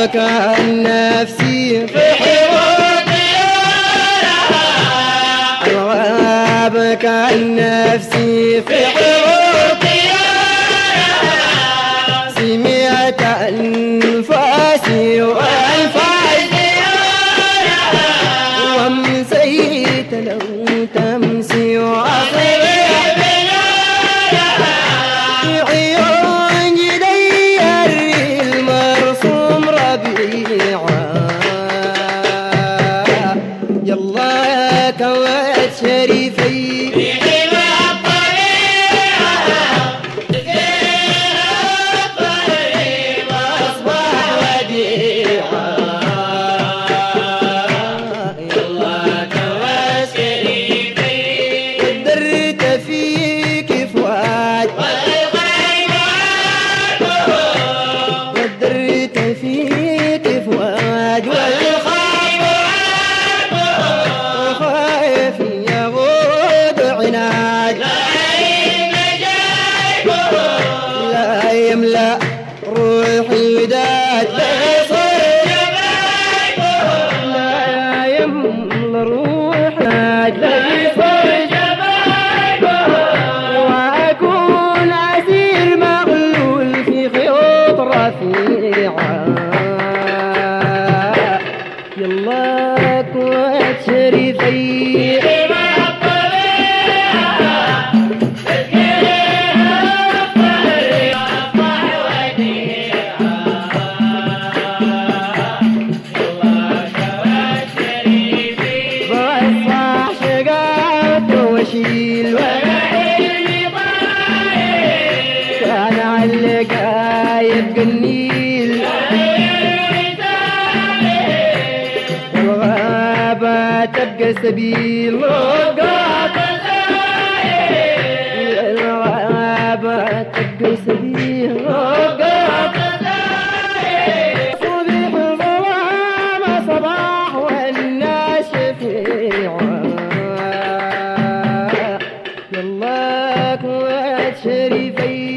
كان نفسي في حروب الغاب كان نفسي في حروب سمعت أنفاسي وأنفاسي وامسيت لو تمسي وأصيب عيون جدي المرسوم ربيعا يلا كوات شريفي يملأ روحي وداد لا يملأ روحي وأكون أسير مغلول في خيوط رفيعة يلا قوات شريفي وشيل كان علقايب النيل والغابة تبقى سبيل الغابة تبقى سبيل صبيح ظلام صباح والناس شفيعا يلا قوات شريفي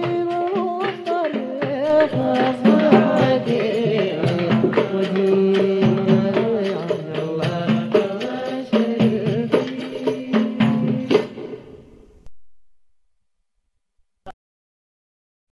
Thank you.